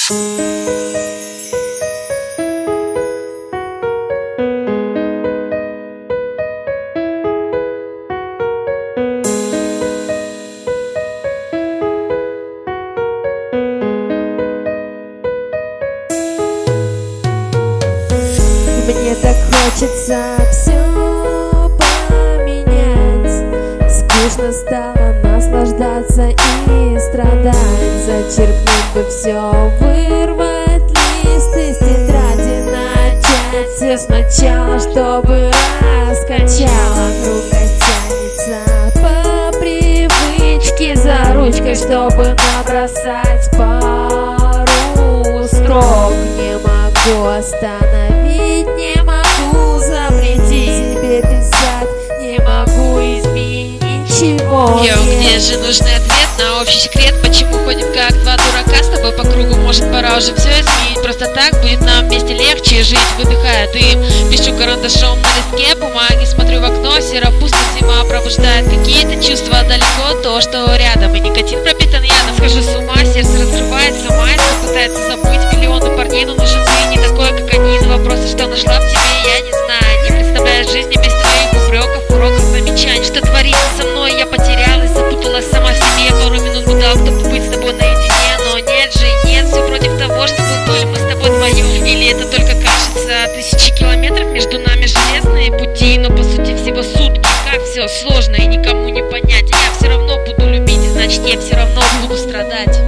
Мне так хочется все поменять. Скучно стало наслаждаться и страдать. Зачеркнуть бы все, вырвать лист из тетради, начать все сначала, чтобы раскачала. Рука тянется по привычке за ручкой, чтобы набросать пару строк. Не могу остановить, не могу запретить себе писать, не могу изменить ничего. Где же нужный ответ на общий секрет? Почему ходим как два дурака с тобой по кругу? Может, пора уже все изменить? Просто так будет нам вместе легче жить, выдыхая дым. Пишу карандашом на листке бумаги, смотрю в окно, серо пусто, зима пробуждает какие-то чувства далеко, то, что рядом. И никотин пропитан ядом, схожу с ума, сердце разрывается, ломается, пытается забыть миллионы парней, но нужен ты не такой, как они. Но вопросы, что нашла в тебе, я не знаю. Не представляю жизни без твоих упреков, уроков, замечаний. Что творится со мной, я потерялась, запуталась сама в себе. Пару минут бы дал, чтобы быть с тобой наедине, но нет же и нет, все против того, чтобы были мы с тобой вдвоем. Или это только кажется? Тысячи километров между нами, железные пути, но по сути всего сутки. Как все сложно и никому не понять. Я все равно буду любить, значит я все равно буду страдать.